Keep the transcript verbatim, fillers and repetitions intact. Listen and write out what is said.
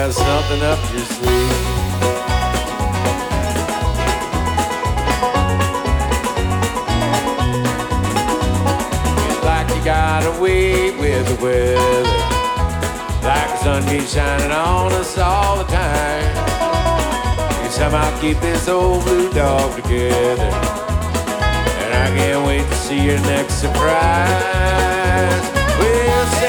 got something up your sleeve. It's like you got away with the weather, like the sun keeps shining on us all the time. You somehow keep this old blue dog together, and I can't wait to see your next surprise. We'll say